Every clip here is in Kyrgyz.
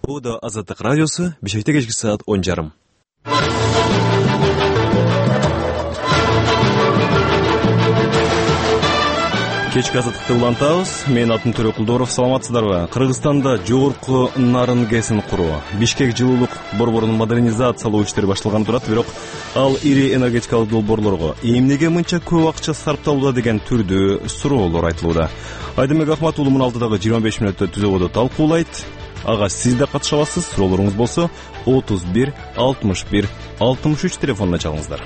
Bu da Azadlık Radyosu, Bişkek'te geçki saat 10:30. Кечки азаттыкты улантабыз. Мен атым Төрөк Кулдоров. Саламатсыздарбы? Кыргызстанда жогорку нарын кесин куруу, Бишкек жылуулук борборунун модернизациялоо иштери башталган турат, бирок ал ири энергетикалык долбоорлорго эмнеге мынча көп акча сарпталууда деген түрдүү суроолор айтылууда. Айдемек Ахмат уулу муну алдыдагы 25 мүнөттө түзөбөдө талкуулайт. Ага сиз да катыша аласыз. Суроолоруңуз болсо 31 61 63 телефонуна чалыңыздар.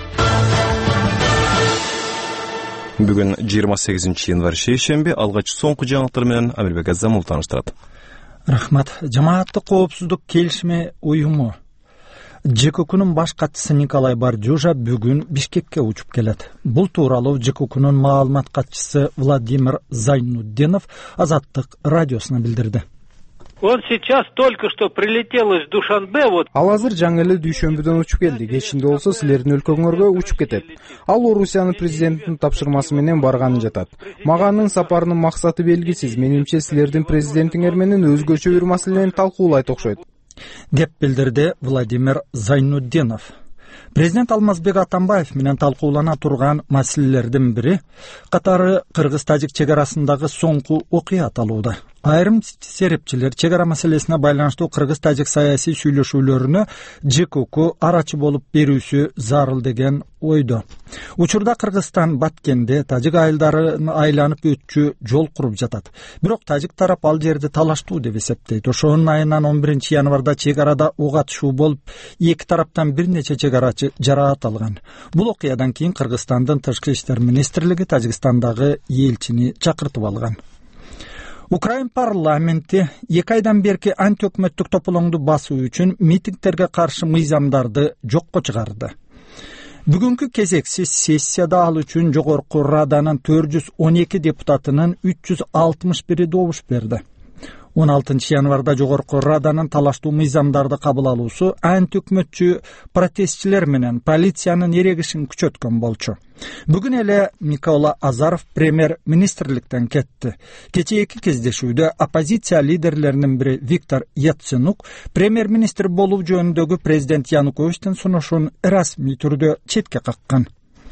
Бүгүн 28 январь шейшемби, алгач соңку жаңылыктар менен Амирбек Азамов тааныштырат. Рахмат. Жамааттык коопсуздук келишими уюму ЖККнын баш катчысы Николай Бардюжа бүгүн Бишкекке учуп келет. Бул тууралуу ЖККнын маалымат катчысы Владимир Зайнуддинов Азаттык радиосуна билдирди. Он сейчас только что прилетел из Душанбе. Ал азыр жаңы эле Дүйшөмбүдөн учуп келди. Кечинде болсо силердин өлкөңөргө учуп кетет. Ал Орусиянын президентинин тапшырмасы менен барганы жатат. Мага анын сапарынын максаты белгисиз. Менимче силердин президентиңер менен өзгөчө бир маселени талкуулайт окшойт, деп билдирди Владимир Зайнуддинов. Президент Алмазбек Атамбаев менен талкуулана турган маселелердин бири катары кыргыз-тажик чек арасындагы соңку окуя аталууда. Айрым серепчилер чек ара маселесине байланыштуу кыргыз-тажик саясий сүйлөшүүлөрүнө ЖКК арачы болуп берүүсү зарыл деген ойдо. Учурда Кыргызстан Баткенде тажик айылдарын айланып өтчү жол куруп жатат. Бирок тажик тарап ал жерди талаштуу деп эсептейт. Ошонун айынан 11 январда чек арада ок атышуу болуп, эки тараптан бир нече чек арачы жараат алган. Бул окуядан кийин Кыргызстандын Тышкы иштер министрлиги Тажикстандагы элчини чакыртып алган. Украин парламенти 2 айдан берки антиөкмөттүк тополоңду басуу үчүн митингтерге каршы мыйзамдарды жокко чыгарды. Бүгүнкү кезексиз сессияда ал үчүн жогорку раданын 412 депутатынын 361 добуш берди. 16 январда жогорку раданын талаштуу мыйзамдарды кабыл алуусу антиөкмөтчү протестчилер менен полициянын эрегишин күчөткөн болчу. Бүгүн эле Микола Азаров премьер-министрликтен кетти. Кечээ эки кездешүүдө оппозиция лидерлеринин бири Виктор Яценюк премьер-министр болуу жөнүндөгү президент Януковичтин сунушун расмий түрдө четке каккан.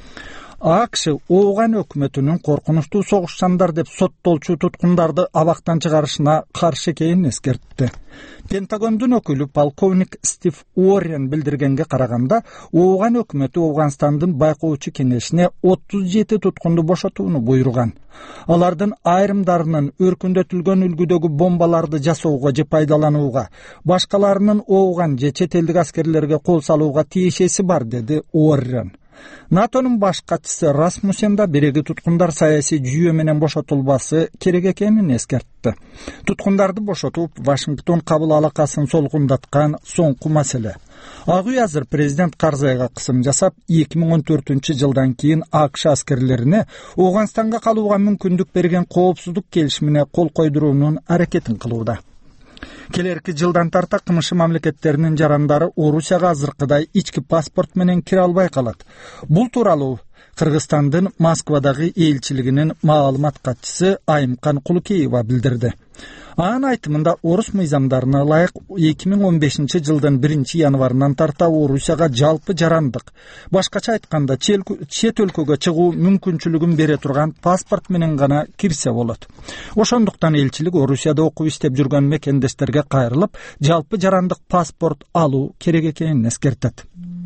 АКШ Ооган өкмөтүнүн коркунучтуу согушчандар деп соттолчу туткундарды абактан чыгарышына каршы экенин эскертти. Пентагондун өкүлү полковник Стив Уоррен билдиргенге караганда, Ооган өкмөтү Ооганстандын байкоочу кеңешине 37 туткунду бошотууну буйруган. Алардын айрымдарынын өркүндөтүлгөн үлгүдөгү бомбаларды жасоого же пайдаланууга, башкаларынын Ооган же чет элдик аскерлерге кол салууга тиешеси бар, деди Уоррен. НАТОнун баш катчысы Расмуссен да биреги туткундар саясий жүйө менен бошотулбасы керек экенин эскертти. Туткундарды бошотуп, Вашингтон кабыл алакасын солгундаткан соңку маселе. Ак үй азыр президент Карзайга кысым жасап, 2014 жылдан кийин АКШ аскерлерине Ооганстанга калууга мүмкүндүк берген коопсуздук келишимине кол койдуруунун аракетин кылууда. Келерки жылдан тарта кымшы мамлекеттеринин жарандары Орусияга азыркыдай ички паспорт менен кире албай калат. Бул тууралуу Кыргызстандын Москвадагы элчилигинин маалымат катчысы Айымкан Кулукеева билдирди. Анын айтымында орус мыйзамдарына ылайык 2015 жылдын 1 январынан тарта Орусияга жалпы жарандык, башкача айтканда чет өлкөгө чыгуу мүмкүнчүлүгүн бере турган паспорт менен гана кирсе болот. Ошондуктан элчилик Орусияда окуп иштеп жүргөн мекендештерге кайрылып, жалпы жарандык паспорт алуу керек экенин эскертет.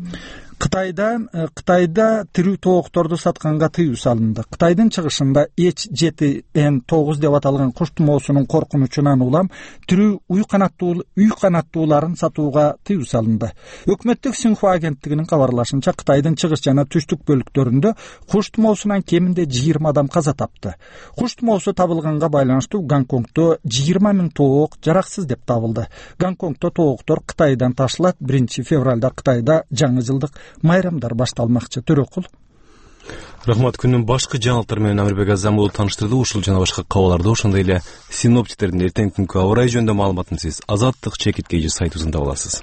Кытайда тирүү тоокторду сатканга тыюу салынды. Кытайдын чыгышында H7N9 деп аталган куш тумоосунун коркунучунан улам тирүү үй канаттууларын сатууга тыюу салынды. Өкмөттүк Синхуа агенттигинин кабарлашынча, Кытайдын чыгыш жана түштүк бөлүктөрүндө куш тумоосунан кеминде 20 адам каза тапты. Куш тумоосу табылганга байланыштуу Гонконгдо 20 000 тоок жараксыз деп табылды. Гонконгдо тооктор Кытайдан ташылат. 1 февралда Кытайда жаңы жылдык майрамдар башталмакчы. Төрөкул. Рахмат. Күнүн башкы жаңылыктары менен Амирбек Азамов тааныштырды. Ушул жана башка кабарларды, ошондой эле синоптиктердин эртеңки күнгү аба ырайы жөнүндө маалыматын сиз Азаттык чекиткейжи сайтыбызында аласыз.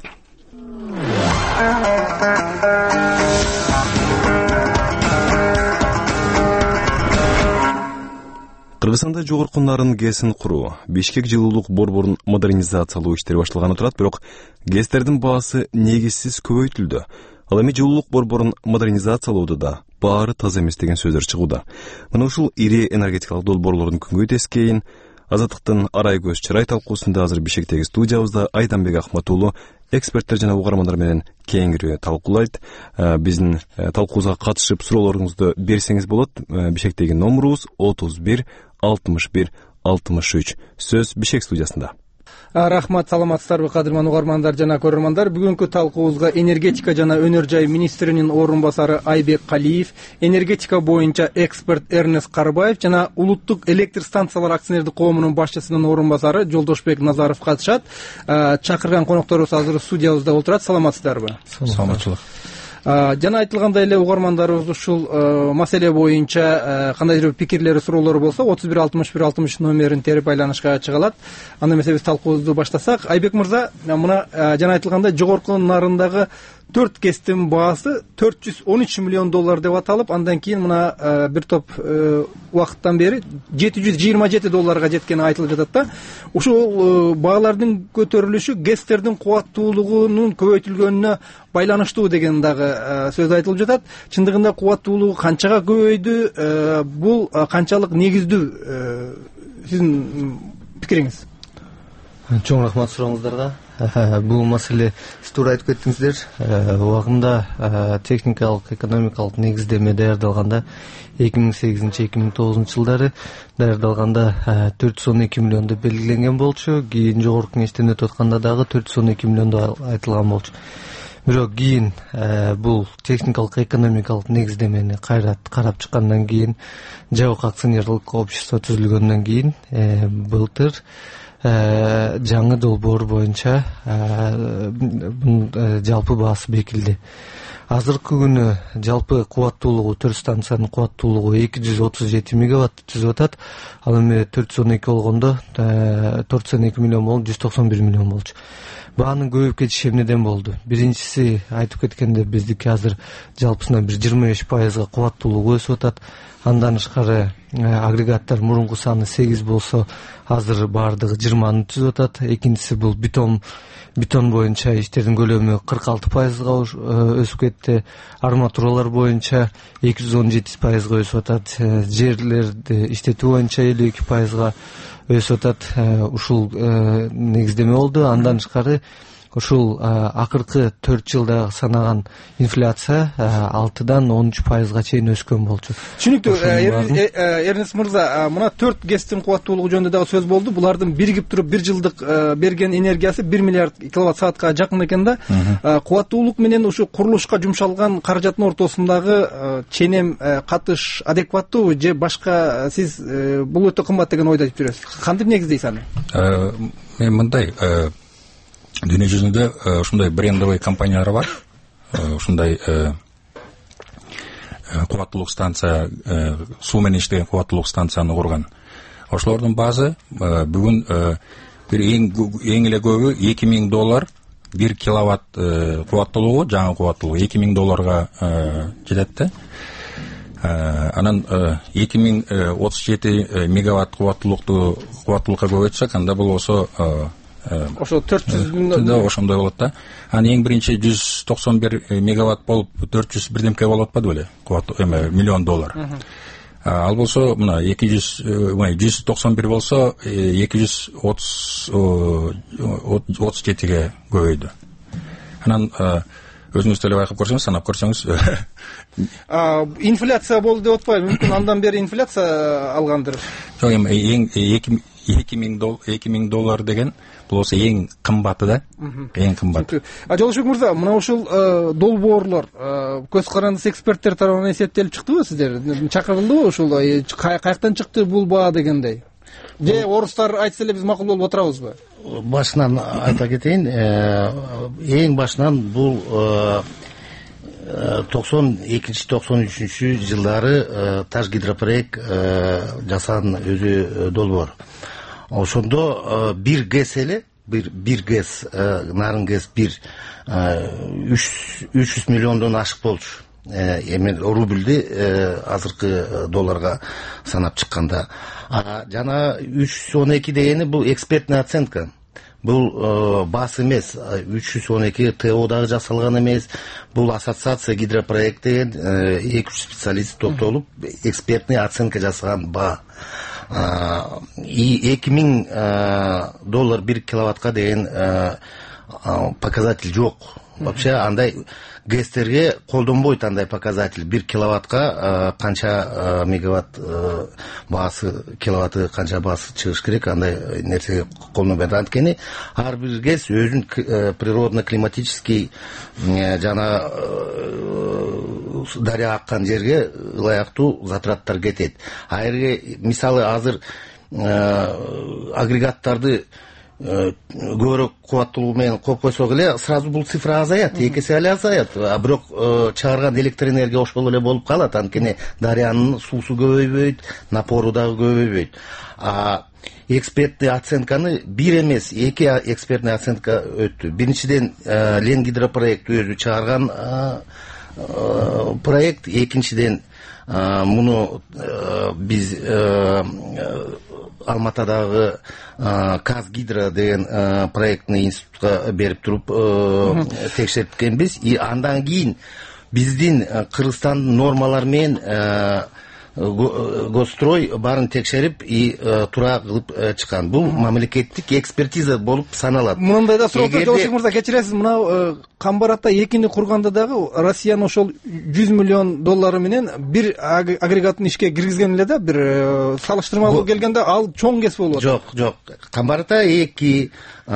Кыргызстанда жогорку нарын гэсин куруу, Бишкек жылуулук борборун модернизациялоо иштери башталганы турат, бирок гэстердин баасы негизсиз көбөйтүлдү. Ал эми жылуулук борборун модернизациялоодо да баары таза эмес деген сөздөр чыгууда. Мына ушул ири энергетикалык долбоорлордун күнгөй тескейин Азаттыктын Арай көз чырай талкуусунда азыр Бишкектеги студиябызда Айданбек Ахматуулу эксперттер жана угармандар менен кеңири талкуулайт. Биздин талкуубузга катышып суроолоруңузду берсеңиз болот. Бишкектеги номурубуз 31 61 63. Сөз Бишкек студиясында. Рахмат, саламатсыздарбы кадырман угармандар жана көрөрмандар. Бүгүнкү талкуубузга энергетика жана өнөр жай министринин орун басары Айбек Калиев, энергетика боюнча эксперт Эрнест Карбаев жана Улуттук электр станциялар акционердик коомунун башчысынын орун басары Жолдошбек Назаров катышат. Чакырган конокторубуз азыр студиябызда отурат. Саламатсыздарбы? Саламатчылык. Жана айтылгандай эле угармандарыбыз ушул маселе боюнча кандайдыр бир пикирлери, суроолору болсо 31 61 60 номерин терип айланышка чыга алат. Анда эмесе биз талкуубузду баштасак. Айбек мырза, мына жана айтылгандай жогорку нарындагы 4 кестин баасы 413 миллион доллар деп аталып, андан кийин мына бир топ убакыттан бери 727 долларга жеткени айтылып жатат да. Ушул баалардын көтөрүлүшү гэстердин кубаттуулугунун көбөйтүлгөнүнө байланыштуу деген дагы сөз айтылып жатат. Чындыгында кубаттуулугу канчага көбөйдү? Бул канчалык негиздүү? Сиздин пикириңиз? Чоң рахмат сурооңуздарга. Бул маселе сиз туура айтып кеттиңиздер. Убагында техникалык, экономикалык негиздеме даярдалганда 2008-2009 жылдары даярдалганда 412 миллион деп белгиленген болчу. Кийин жогорку кеңештен өтүп атканда дагы 412 миллион айтылган болчу. Бирок кийин бул техникалык, экономикалык негиздемени кайра карап чыккандан кийин, жабык акционерлик общество түзүлгөндөн кийин былтыр жаңы долбоор боюнча жалпы баасы бекилди. Азыркы күнү жалпы кубаттуулугу, 4 станциянын кубаттуулугу 237 мегаватт түзүп атат. Ал эми 412 болгондо 412 миллион болуп 191 миллион болчу. Баанын көбөйүп кетиши эмнеден болду? Биринчиси, айтып кеткенде, биздики азыр жалпысына бир 25% кубаттуулугу өсүп атат. Андан тышкары агрегаттар мурунку саны 8 болсо, азыр баардыгы 20-ны түзүп атат. Экинчиси бул бетон боюнча иштердин көлөмү 46% өсүп кетти. Арматуралар боюнча 217% өсүп атат. Жерлерди иштетүү боюнча 52% өсүп атат. Ушул негиздеме болду. Андан тышкары ушул акыркы 4 жылда санаган инфляция 6-дан 13%га чейин өскөн болчу. Түшүнүктүү. Эрнест мырза, мына 4 гэстин кубаттуулугу жөнүндө дагы сөз болду. Булардын биригип туруп 1 жылдык берген энергиясы 1 миллиард киловатт саатка жакын экен да. Кубаттуулук менен ушу курулушка жумшалган каражаттын ортосундагы ченем, катыш адекваттуу же башка? Сиз бул өтө кымбат деген ойду айтып жүрөсүз. Кантип негиздейсиз аны? Мен мындай, дүйнө жүзүндө ушундай брендовый компаниялар бар. Ушундай кубаттуулук станция, суу менен иштеген кубаттуулук станцияны курган. Ошолордун баасы бүгүн бир эң эле көбү $2000 1 киловатт кубаттуулугу, жаңы кубаттуулугу $2000 жетет да. Анан 2037 мегаватт кубаттуулукка көбөйтсөк, анда бул болсо ошо 400 миллион ошондой болот да. Анан эң биринчи 191 мегаватт болуп 400 бирдемке болуп атпады беле? Миллион доллар. Ал болсо мына 191 болсо 237ге көбөйдү. Анан өзүңүз деле байкап көрсөңүз, санап көрсөңүз. Инфляция болду деп атпайбы? Мүмкүн андан бери инфляция алгандыр. Жок, эми $2000 деген бул болсо эң кымбаты да. Эң кымбат. Жолдошбек мырза, мына ушул долбоорлор көз карандысы эксперттер тарабынан эсептелип чыктыбы сиздер? Чакырылдыбы ушул? Каяктан чыкты бул баа дегендей? Же орустар айтса эле биз макул болуп отурабызбы? Башынан айта кетейин, эң башынан бул 92-93 жылдары Ташгидропроект жасаган өзү долбоор. Ошондо бир ГЭС эле, бир ГЭС, нарын ГЭС 300 миллиондон ашык болчу. эми рубльди азыркы долларга санап чыкканда. Жана 312 дегени бул экспертный оценка. Бул баас эмес, 312 ТО дагы жасалган эмес. Бул ассоциация гидропроект деген 2-3 специалист топтолуп экспертный оценка жасаган баа. $2000 1 киловаттка деген показатель жок. Вообще андай ГЭСтерге колдонбойт андай показатель. 1 киловаттка канча мегаватт баасы, киловатты канча баасы чыгыш керек, андай нерсеге колдонбойт. Анткени ар бир ГЭС өзүн природно-климатический жана дария аккан жерге ылайыктуу затраттар кетет. Эгерге мисалы азыр агрегаттарды көбүрөөк кубаттуулугу менен коюп койсок эле сразу бул цифра азаят, 2 эсе эле азаят. Бирок чыгарган электр энергия ошол эле болуп калат. Анткени дарыянын суусу көбөйбөйт, напору дагы көбөйбөйт. Экспертный оценканы бир эмес, 2 экспертный оценка өттү. Биринчиден Ленгидропроект өзү чыгарган проект, экинчиден муну биз Алматадагы Казгидро деген проектный институтка берип туруп текшерткенбиз. Андан кийин биздин Кыргызстандын нормалары менен Госстрой барын текшерип туура кылып чыккан. Бул мамлекеттик экспертиза болуп саналат. Мындай да суроо Жолшик мырза, кечиресиз, мына Камбаратта экини курганда дагы Россиянын ошол $100 миллион менен бир агрегатын ишке киргизген эле да, бир салыштырмалуу келгенде ал чоң КЕС болуп атат. Жок. Камбаратта 2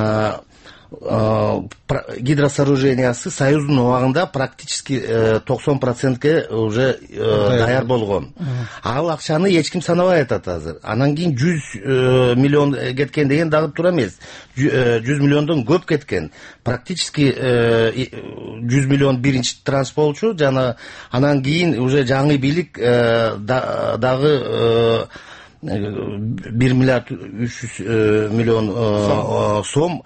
гидросооружениясы Союздун убагында практически 90%ке уже даяр болгон. Ал акчаны эч ким санабай атат азыр. Анан кийин 100 миллион кеткен деген дагы туура эмес. 100 миллиондон көп кеткен. Практически 100 миллион биринчи транш болчу, жана анан кийин уже жаңы бийлик дагы 1 миллиард 300 миллион сом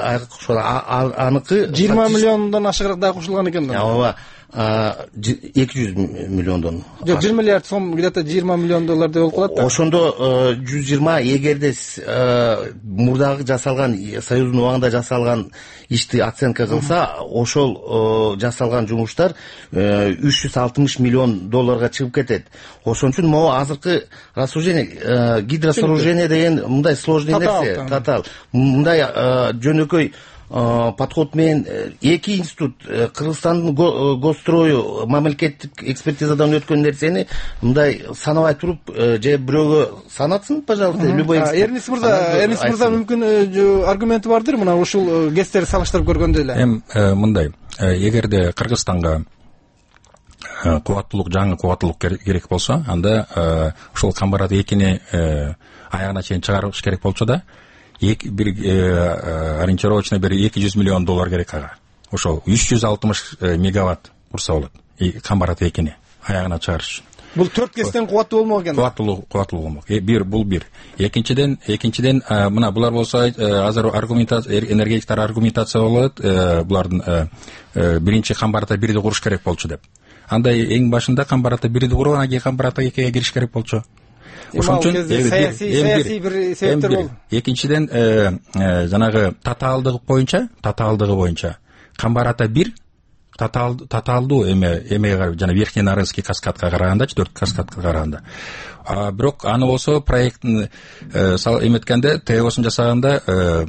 аныкы 20 миллиондон ашыгыраак да кошулган экен. Ооба, 200 миллиондон. Жок, 1 миллиард сом где-то $20 миллион деп болуп калат да. Ошондо 120, эгерде мурдагы жасалган Союздун убагында жасалган ишти оценка кылса, ошол жасалган жумуштар $360 миллион чыгып кетет. Ошон үчүн могу азыркы рассуждение, гидросооружение деген мындай сложный нерсе, татал. Мындай жөнөкөй подход менен 2 институт Кыргызстандын Госстрою мамлекеттик экспертизадан өткөн нерсени мындай санабай туруп же бирөөгө санатсын, пожалуйста, любой. Эрнис мырза мүмкүн аргументи бардыр мына ушул ГЭСтерди салыштырып көргөндө эле. Мындай, эгерде Кыргызстанга кубаттуулук, жаңы кубаттуулук керек болсо, анда ушул Камбарат 2-ни аягына чейин чыгарыш керек болчу да, бир ориентировочно бир $200 миллион керек ага. Ошол 360 мегаватт курса болот. Камбарат 2-ни аягына чыгарыш үчүн. Бул 4 КЕСтен кубаттуу болмок экен. Кубаттуулугу болмок. Бул бир. Экинчиден мына булар болсо азыр энергетиктер аргументация болот. Булардын биринчи Камбарата 1-ди куруш керек болчу деп. Андай эң башында Камбарата 1-ди куруп, анан кийин Камбарата 2-ге кириш керек болчу. Ошон үчүн саясий бир себептер болду. Экинчиден жанагы татаалдыгы боюнча Камбарата 1 татаалдуу эмеге жана Верхний Нарынский каскадка караганда, 4 каскадка караганда. Бирок аны болсо проекттин эметкенде, ТОсун жасаганда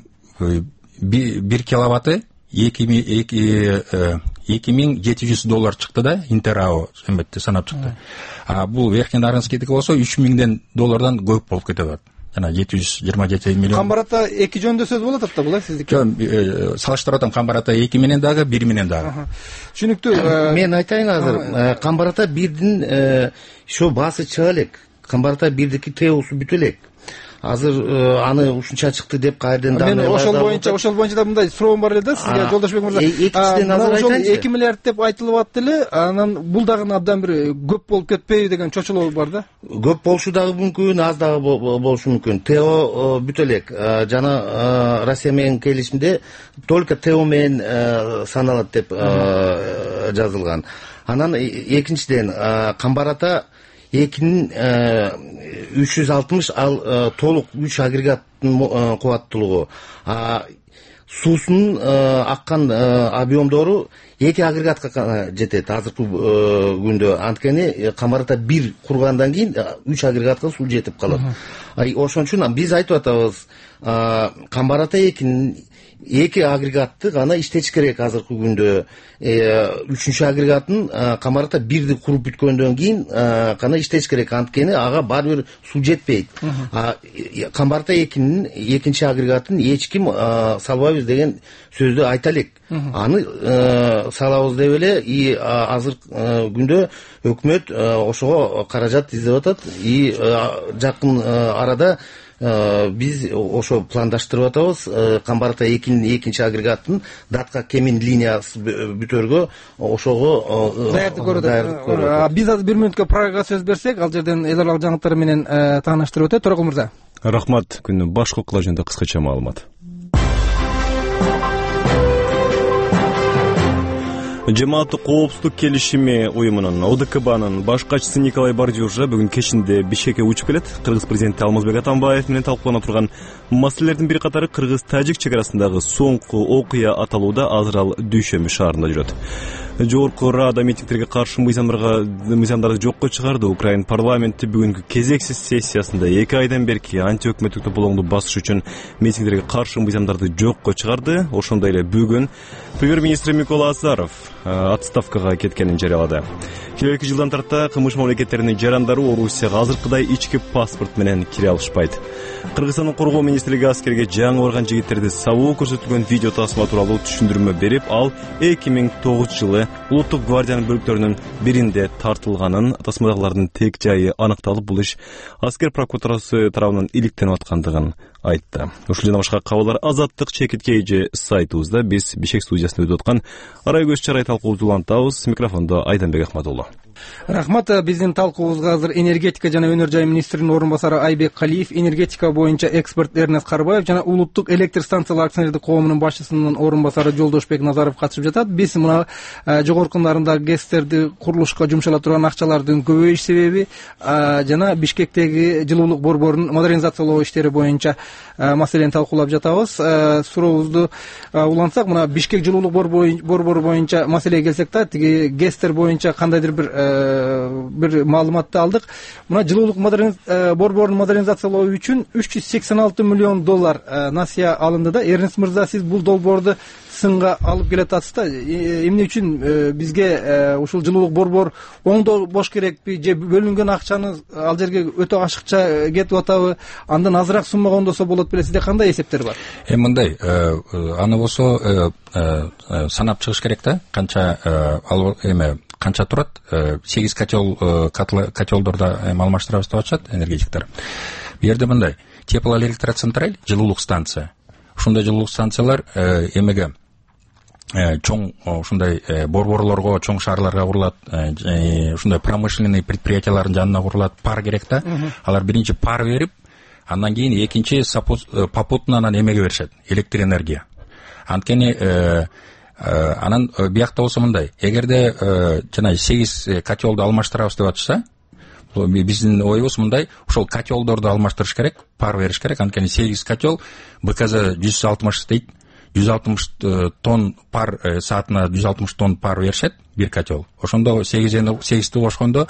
1 киловатты $2,700 чыкты да, Интерао эметти санап чыкты. Бул Верхний Нарынскийдики болсо $3,000 көп болуп кетип атат. Жана 727 миллион. Камбарата 2 жөндө сөз болот атат да, булай сиздики? Салыштырып атам, Камбарата 2 менен дагы, 1 менен дагы. Түшүнүктүү. Мен айтайын азыр, Камбарата 1дин шо баасы чыга элек. Камбарата 1дики ТОсу бүтө элек. Азыр аны ушунча чыкты деп кайерден да. Мен ошол боюнча да мындай суроом бар эле да сизге, Жолдошбек мырза. Экинчиден азыр айтайынчы. 2 миллиард деп айтылып атты эле, анан бул дагы абдан бир көп болуп кетпейби деген чочулоо бар да. Көп болушу дагы мүмкүн, аз дагы болушу мүмкүн. ТО бүтө элек. Жана Россия менен келишимде только ТО менен саналат деп жазылган. Анан экинчиден Камбар Ата 2360, ал толук 3 агрегаттын кубаттуулугу. Суусунун аккан объемдору 2 агрегатка жетет азыркы күндө. Анткени Камбар Ата 1 кургандан кийин 3 агрегатка суу жетип калат. Ошон үчүн биз айтып атабыз, Камбар Ата 2 агрегатты гана иштетиш керек азыркы күндө. 3-чү агрегатын Камбар Ата 1ди куруп бүткөндөн кийин гана иштетиш керек. Анткени ага баары бир суу жетпейт. Камбар Ата 2-нин 2-чи агрегатын эч ким салбайбыз деген сөздү айта элек. Аны салабыз деп эле азыркы күндө өкмөт ошого каражат издеп атат. Жакын арада биз ошо пландаштырып атабыз. Камбар Ата 2-нин 2-чи агрегатын датка кемин линиясы бүтөргө ошого даярдык көрүп. Биз азыр 1 мүнөткө программага сөз берсек, ал жерден эл аралык жаңылыктар менен тааныштырып өтөт. Торокул мырза. Рахмат. Күндүн башкы окуялар жөнүндө кыскача маалымат. Жамааттык коопсуздук келишими уюмунун ОДКБнын баш катчысы Николай Бардюжа бүгүн кечинде Бишкекке учуп келет. Кыргыз президенти Алмазбек Атамбаев менен талкуулана турган маселелердин бир катары кыргыз-тажик чек арасындагы соңку окуя аталууда азыр ал Дүйшөмбү шаарында жүрөт. Жогорку Рада митингдерге каршы мыйзамдарды жокко чыгарды. Украин парламенти бүгүнкү кезексиз сессиясында 2 айдан берки антиөкмөттүк тополоңду басыш үчүн митингдерге каршы мыйзамдарды жокко чыгарды. Ошондой эле бүгүн премьер-министр Микола Азаров отставкага кеткенин жарыялады. Келерки жылдан тарта кылмыш мамлекеттеринин жарандары Орусияга азыркыдай ички паспорт менен кире алышпайт. Кыргызстандын коргоо министрлиги аскерге жаңы барган жигиттерди сабуу көрсөтүлгөн видео тасма тууралуу түшүндүрмө берип, ал 2009 жылы Улуттук гвардиянын бөлүктөрүнүн биринде тартылганын, тасмадагылардын тек жайы аныкталып, бул иш аскер прокуратурасы тарабынан иликтенип аткандыгын айтты. Ушул жана башка кабарлар Азаттык чекиткейжи сайтыбызда. Биз Бишкек студиясында өтүп аткан арай көз чарай талкуубузду улантабыз. Микрофондо Айданбек Ахматулло. Рахмат. Биздин талкуубузга азыр энергетика жана өнөр жай министринин орун басары Айбек Калиев, энергетика боюнча эксперт Эрнест Карбаев жана Улуттук электр станциялар акционердик коомунун башчысынын орун басары Жолдошбек Назаров катышып жатат. Биз мына жогоркундарында ГЭСтерди курулушка жумшала турган акчалардын көбөйүш себеби жана Бишкектеги жылуулук борборун модернизациялоо иштери боюнча маселени талкуулап жатабыз. Сурообузду улантсак, мына Бишкек жылуулук борбору боюнча маселеге келсек да, тиги ГЭСтер боюнча кандайдыр бир маалыматты алдык. Мына жылуулук борборун модернизациялоо үчүн $386 миллион насыя алынды да. Эрнест мырза, сиз бул долбоорду сынга алып келатасыз да. Эмне үчүн бизге ушул жылуулук борбор оңдоо бош керекпи же бөлүнгөн акчаны ал жерге өтө ашыкча кетип атабы? Андан азыраак суммага оңдосо болот беле? Сизде кандай эсептер бар? Мындай, аны болсо санап чыгыш керек да. Канча турат? 8 котелдордо алмаштырабыз деп атышат энергетиктер. Бу жерде мындай, теплоэлектроцентраль, жылуулук станция. Ушундай жылуулук станциялар эмеге чоң ушундай борборлорго, чоң шаарларга курулат, ушундай промышленный предприятиялардын жанына курулат, пар керек да. Алар биринчи пар берип, андан кийин экинчи попутно анан эмеге беришет, электр энергия. Анткени анан биякта болсо мындай, эгерде жана 8 котелду алмаштырабыз деп атышса, биздин оюбуз мындай, ошол котелдорду алмаштырыш керек, пар бериш керек. Анткени 8 котел БКЗ 160 дейт, 160 тонн пар, саатына 160 тонн пар беришет бир котел. Ошондо 8-ті кошкондо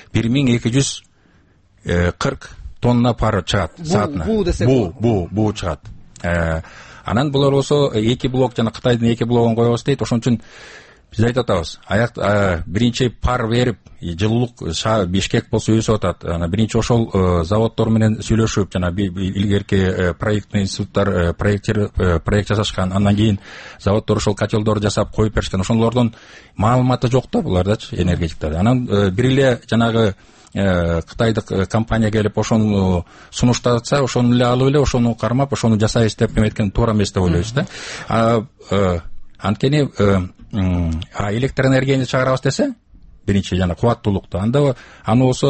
1240 тонна пар чыгат саатына. Буу чыгат. Анан булар болсо 2 блок жана Кытайдын 2 блогун коебуз дейт. Ошон үчүн биз айтып атабыз, биринчи пар берип, жылуулук Бишкек болсо өсүп атат. Биринчи ошол заводдор менен сүйлөшүп, жана илгерки проекттик институттар проект жасашкан. Андан кийин заводдор ошол котелдорду жасап коюп беришкен. Ошолордун маалыматы жок да булардачы, энергетиктер. Анан бир эле жанагы Кытайдык компания келип ошону сунуштатса, ошону эле алып эле, ошону кармап, ошону жасайбыз деп эметкен туура эмес деп ойлойбуз да. Анткени электр энергияны чыгарабыз десе, биринчи жана кубаттуулукту, аны болсо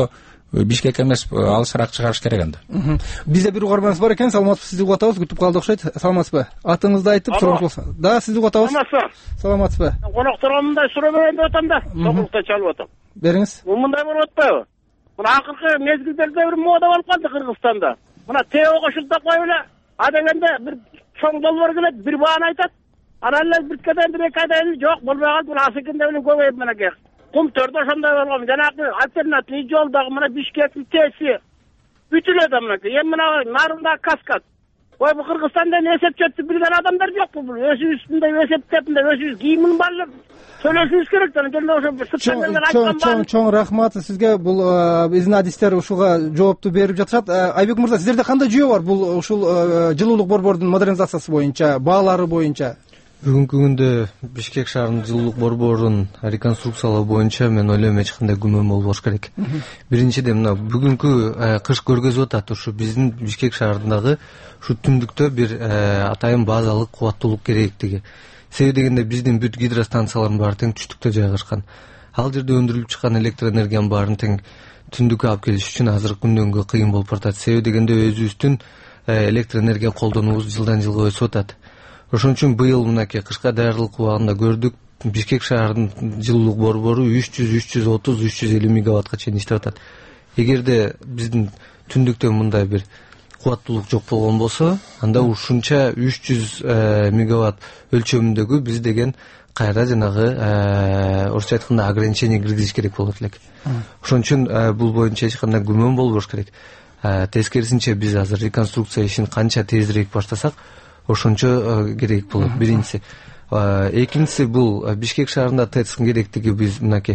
Бишкек эмес, алысыраак чыгарыш керек анда. Бизде бир угарманыбыз бар экен, саламатсызбы, сизди угуп атабыз, күтүп калды окшойт. Саламатсызбы? Атыңызды айтып сурооңуз болсо. Да, сизди угуп атабыз. Саламатсызбы? Конокторго мындай суроо берейин деп атам да, сокулукта чалып атам. Бериңиз. Бул мындай болуп атпайбы? Мына акыркы мезгилдерде бир мода болуп калды Кыргызстанда. Мына ТО кошултуп коюп эле, а дегенде бир чоң долбоор келет, бир бааны айтат. Анан эле биткеден бир эки айдан жок болбой калды, бул асыкында эле көбөйүп менеке. Кум төрдө ошондой болгон. Жанагы альтернативный жолдогу мына Бишкектин теси бүтүлөт менеке. Эми мына нарында каскад. Ой, бул Кыргызстанда эсепчөтү билген адамдар жокпу? Бул өзүбүздүн эсептеп, өзүбүз кийимин баалап сөйлөшүбүз керек да. Жөн ошо сырттан келген айткан бар. Чоң рахмат сизге. Бул биздин адистер ушуга жоопту берип жатышат. Айбек мырза, сиздерде кандай жүйө бар бул ушул жылуулук борбордун модернизациясы боюнча, баалары боюнча? Бүгүнкү күндө Бишкек шаарынын жылуулук борборун реконструкциялоо боюнча мен ойлойм эч кандай күмөн болбош керек. Биринчиден мына бүгүнкү кыш көргөзүп атат, ушу биздин Бишкек шаарындагы ушу түндүктө бир атайын базалык кубаттуулук керектиги. Себеби дегенде биздин бүт гидростанциялардын баары тең түштүктө жайгашкан. Ал жерде өндүрүлүп чыккан электр энергиянын баарын тең түндүккө алып келиш үчүн азыркы күндөнгө кыйын болуп баратат. Себеби дегенде өзүбүздүн электр энергия колдонуубуз жылдан жылга өсүп атат. Ошон үчүн быйыл мынакей кышка даярдык убагында көрдүк, Бишкек шаарынын жылуулук борбору 300-330-350 мегаваттка чейин иштеп атат. Эгерде биздин түндүктө мындай бир кубаттуулук жок болгон болсо, анда ушунча 300 мегаватт өлчөмүндөгү биз деген кайра жанагы орусча айтканда ограничение киргизиш керек болот элек. Ошон үчүн бул боюнча эч кандай күмөн болбош керек. Тескерисинче биз азыр реконструкция ишин канча тезирээк баштасак, ошончо керек болот. Биринчиси. Экинчиси бул Бишкек шаарында ТЭЦтин керектиги биз мынакей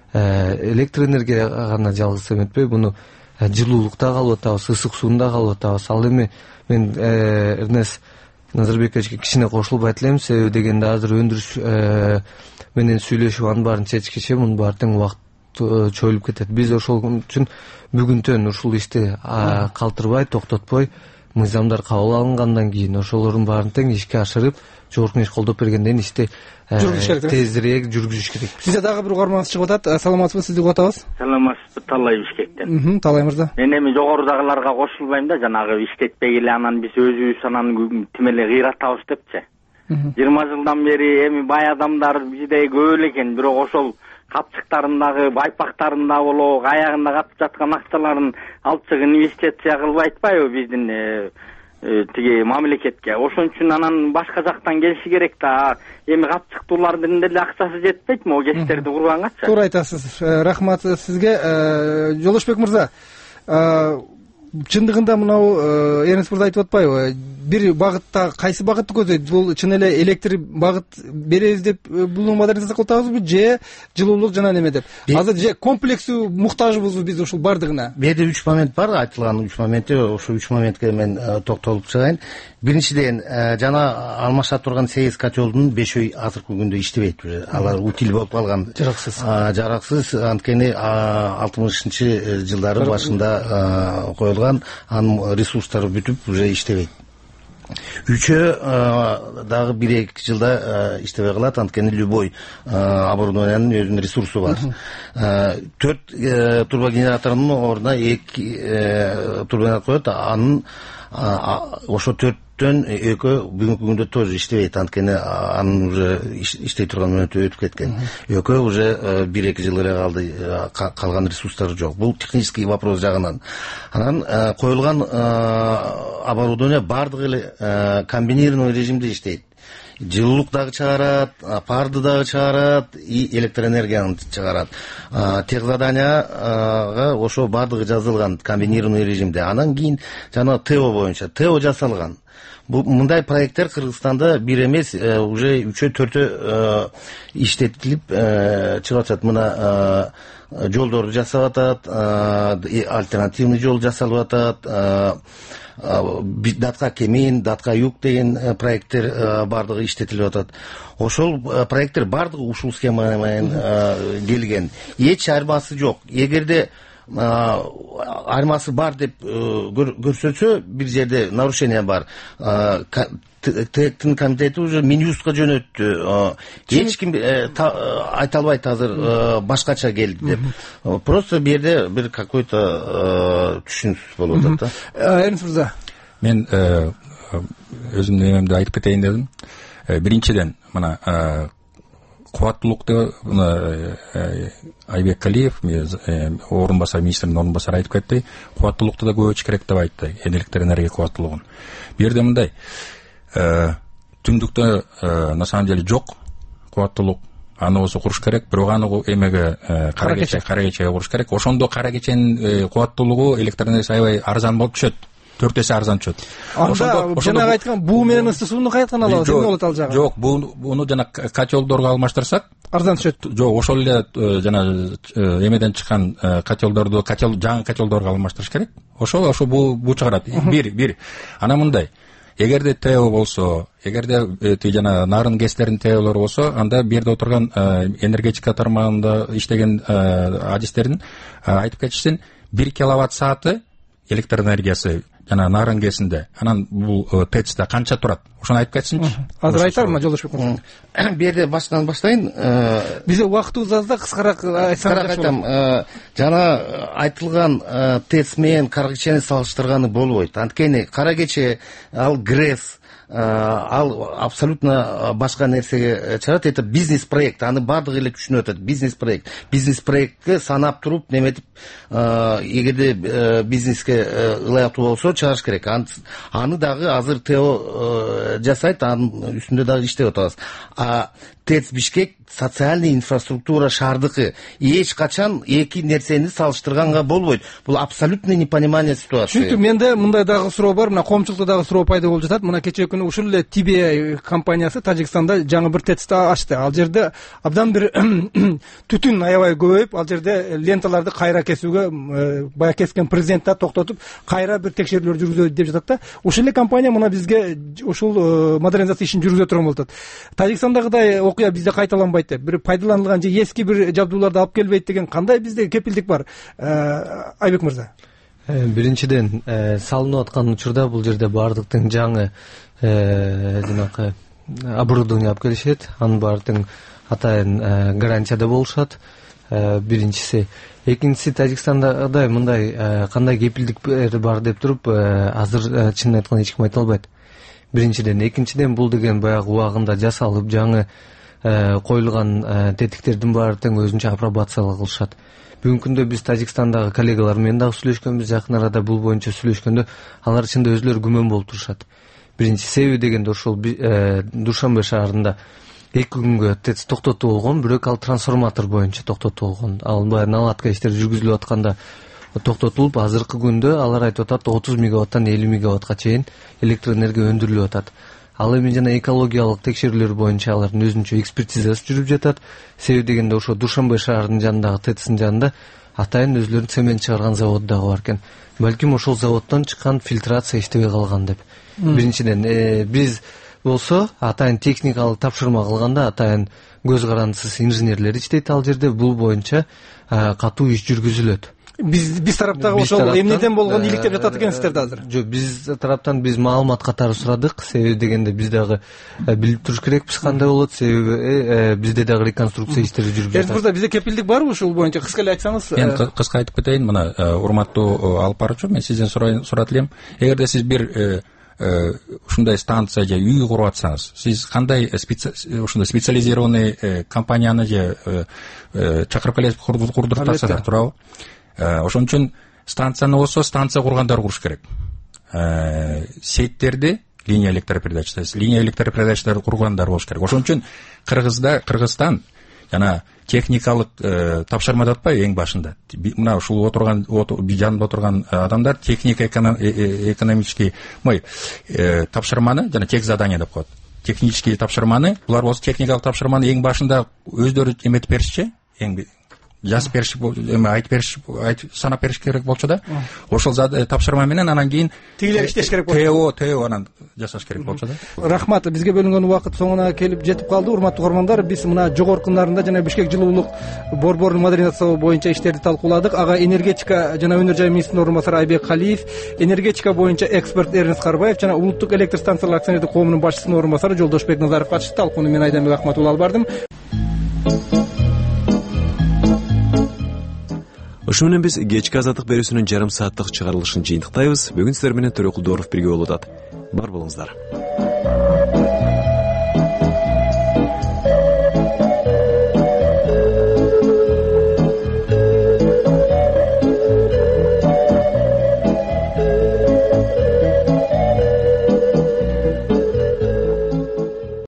электр энергия гана жалгыз эметпей, буну жылуулукта калып атабыз, ысык сууну калып атабыз. Ал эми мен Эрнес Назарбековичке кичине кошулуп айта элем, себеби дегенде азыр өндүрүш менен сүйлөшүп анын баарын чечкиче мунун баары тең убакыт чоюлуп кетет. Биз ошол үчүн бүгүнтөн ушул ишти калтырбай, токтотпой, мыйзамдар кабыл алынгандан кийин ошолордун баарын тең ишке ашырып, жогорку иш колдоп бергенден кийин ишти тезирээк жүргүзүш керек. Бизде дагы бир угарманыбыз чыгып атат. Саламатсызбы, сизди угуп атабыз. Саламатсызбы, Талай Бишкектен. Талай мырза. Мен эми жогорудагыларга кошулбайм да, жанагы иштетпей эле анан биз өзүбүз анан тим эле кыйратабыз депчи. 20 жылдан бери эми бай адамдар бизде көп эле экен, бирок ошол капчыктарындагы, байпактарында болобу, аягында катып жаткан акчаларын алып чыгып инвестиция кылып айтпайбы биздин тиги мамлекетке. Ошон үчүн анан башка жактан келиши керек да. Эми капчыктуулардын деле акчасы жетпейт му кечтерди кургангачы? Туура айтасыз. Рахмат сизге. Жолошбек мырза, чындыгында мынау Эрнес мырза айтып атпайбы? Бир багытта кайсы багытты көзөйт? Бул чын эле электр багыт беребиз деп буну модернизация кылып атабызбы, же жылуулук жана неме деп? Азыр же комплекстүү муктажбызбы биз ушул бардыгына? Беде 3 момент бар, айтылган 3 моментте, ошол 3 моментке мен токтолуп чыгайын. Биринчиден, жана алмашат турган 8 котелдун 5 азыркы күндө иштебейт. Алар утил болуп калган. Жараксыз, анткени 60-жылдары башында коюлган, анын ресурстары бүтүп уже иштебейт. Үчөө дагы 1-2 жылда иштебей калат, анткени любой оборудованиянын өзүнүн ресурсу бар. 4 турбогенератордун ордуна 2 турбогенератор коет, анын ошо 4-төн 2 бүгүнкү күндө тоже иштебейт, анткени анын уже иштей турган мөөнөтү өтүп кеткен. 2 уже 1-2 жыл эле калды, калган ресурстары жок. Бул технический вопрос жагынан. Анан коюлган оборудование бардыгы эле комбинированный режимде иштейт. Жылуулук дагы чыгарат, парды дагы чыгарат, и электроэнергияны чыгарат. Техзаданияга ошо бардыгы жазылган комбинированный режимде. Анан кийин жана ТО боюнча ТО жасалган. Бул мындай проекттер Кыргызстанда бир эмес, уже 3-4 иштетилип чыгып атат. Мына жолдорду жасап атат, альтернативный жол жасалып атат. Датка Кемин, Датка Юг деген проекттер бардыгы иштетилип атат. Ошол проекттер бардыгы ушул схема менен келген. Эч айырмасы жок. Эгерде айырмасы бар деп көрсөтсө, бир жерде нарушение бар. ТЭК-тин комитети уже Минюстка жөнөттү. Эч ким айта албайт азыр башкача келди деп. Просто бу жерде бир какой-то түшүнүксүз болуп атат да. Эрнст мырза, мен өзүмдүн эмемди айтып кетейин дедим. Биринчиден, мына кубаттуулукту Айбек Калиев, орун басар, министрдин орун басары айтып кетти. Кубаттуулукту да көбөйтүш керек деп айтты, электр энергия кубаттуулугун. Бу жерде мындай, түндүктө на самом деле жок кубаттуулук. Аны болсо куруш керек, бирок аны эмеге кара кечеге куруш керек. Ошондо кара кеченин кубаттуулугу электр энергиясы аябай арзан болуп түшөт. 4 эсе арзан түшөт. Анда жанагы айткан буу менен ыссы сууну кайткан алабыз, эмне болот ал жагы? Жок, буну жана котелдорго алмаштырсак арзан түшөт. Жок, ошол эле жана эмеден чыккан котелдорду жаңы котелдорго алмаштырыш керек. Ошо буу чыгарат. Бир. Ана мындай. Эгерде ТЭО болсо, эгерде жана нарын гэстердин ТЭОлору болсо, анда бу жерде отурган энергетика тармагында иштеген адистердин айтып кетишсин, 1 киловатт сааты электр энергиясы жана нарын гэсинде, анан бул ТЭЦте канча турат? Ошону айтып кетсинчи. Азыр айтармын, Жолдошбек мырза. Бу жерде башынан баштайын. Биздин убактыбыз аз да, кыскараак айтсам. Жана айтылган ТЭЦ менен кара кечени салыштырганы болбойт. Анткени кара кече ал ГРЭС, ал абсолютно башка нерсеге чыгат. Это бизнес проект. Аны бардыгы эле түшүнүп атат. Бизнес проект. Бизнес проектке санап туруп неметип, эгерде бизнеске ылайыктуу болсо чыгарыш керек. Аны дагы азыр ТЭО жасайт, анын үстүндө дагы иштеп атабыз. ТЭЦ Бишкек социальный инфраструктура шаардыкы. Эч качан эки нерсени салыштырганга болбойт. Бул абсолютный непонимание ситуации. Түшүнүктүү. Менде мындай дагы суроо бар. Мына коомчулукта дагы суроо пайда болуп жатат. Мына кечээ күнү ушул эле TBI компаниясы Тажикстанда жаңы бир ТЭЦти ачты. Ал жерде абдан бир түтүн аябай көбөйүп, ал жерде ленталарды кайра кесүүгө бая кескен президент да токтотуп, кайра бир текшерүүлөр жүргүзөт деп жатат да. Ушул эле компания мына бизге ушул модернизация ишин жүргүзө турган болуп атат. Тажикстандагыдай окуя бизде кайталанбайт деп, бир пайдаланылган же эски бир жабдууларды алып келбейт деген кандай бизде кепилдик бар? Айбек мырза. Биринчиден, салынып аткан учурда бул жерде бардыктын жаңы жанакы оборудование алып келишет, анын баардыгын атайын гарантияда болушат. Биринчиси. Экинчиси, Тажикстандагыдай мындай кандай кепилдик бар деп туруп азыр чынын айтканда эч ким айта албайт. Биринчиден. Экинчиден, бул деген баягы убагында жасалып, жаңы коюлган тетиктердин баардыгын өзүнчө апробациялык кылышат. Бүгүнкү күндө биз Тажикстандагы коллегалар менен дагы сүйлөшкөнбүз, жакын арада бул боюнча сүйлөшкөндө алар ичинде өзүлөрү күмөн болуп турушат. Биринчи себеби дегенде ошол Душанбе шаарында 2 күнгө ТЭЦ токтотуп болгон, бирок ал трансформатор боюнча токтотуп болгон. Ал баягы наладка иштер жүргүзүлүп атканда токтотулуп, азыркы күндө алар айтып атат 30 мегаваттан 50 мегаваттка чейин электр энергия өндүрүлүп атат. Ал эми жана экологиялык текшерүүлөр боюнча алардын өзүнчө экспертизасы жүрүп жатат. Себеби дегенде ошо Душанбе шаарынын жанындагы ТЭЦтин жанында атайын өзүлөрүнүн цемент чыгарган завод дагы бар экен. Балким ошол заводдон чыккан фильтрация иштебей калган деп. Биринчиден, биз болсо атайын техникалык тапшырма кылганда атайын көз карандысыз инженерлер иштейт ал жерде, бул боюнча катуу иш жүргүзүлөт. Биз тараптагы ошол эмнеден болгон иликтеп жатат экенсиздер азыр? Жок, биз тараптан биз маалымат катары сурадык. Себеби дегенде биз дагы билип туруш керекпиз кандай болот. Себеби бизде дагы реконструкция иштери жүрүп жатат. Эрнст мырза, бизде кепилдик барбы ушул боюнча? Кыска эле айтсаңыз. Мен кыска айтып кетейин. Мына, урматтуу алып баруучу, мен сизден сурат элем. Эгерде сиз бир ушундай станция же үй куруп атсаңыз, сиз кандай ушундай специализированный компанияны же чакырып келип курдуруп атасыздар, туурабы? Ошон үчүн станцияны болсо станция кургандар куруш керек. Сеттерди линия электропередачаларды кургандар болуш керек. Ошон үчүн Кыргызстан жана техникалык тапшырма деп атпайбы эң башында. Мына ушул жанында отурган адамдар техника экономический тапшырманы жана тех задание деп коет. Технический тапшырманы, булар болсо техникалык тапшырманы эң башында өздөрү эметип беришчи, жазып бериш эме айтып бериш санап бериш керек болчу да. Ошол тапшырма менен анан кийин тигилер иштеш керек болчу. ТО анан жасаш керек болчу да. Рахмат, бизге бөлүнгөн убакыт соңуна келип жетип калды. Урматтуу угармандар, биз мына жогорку нарында жана Бишкек жылуулук борборун модернизациялоо боюнча иштерди талкууладык. Ага энергетика жана өнөр жай министринин орун басары Айбек Калиев, энергетика боюнча эксперт Эрнест Карбаев жана улуттук электр станциялар акционердик коомунун башчысынын орун басары Жолдошбек Назаров катышты. Талкууну мен Айданбек Акматулла алып бардым. Ошо менен биз кечки азаттык берүүсүнүн жарым сааттык чыгарылышын жыйынтыктайбыз. Бүгүн сиздер менен Төрөкул Дооров бирге болуп атат. Бар болуңуздар.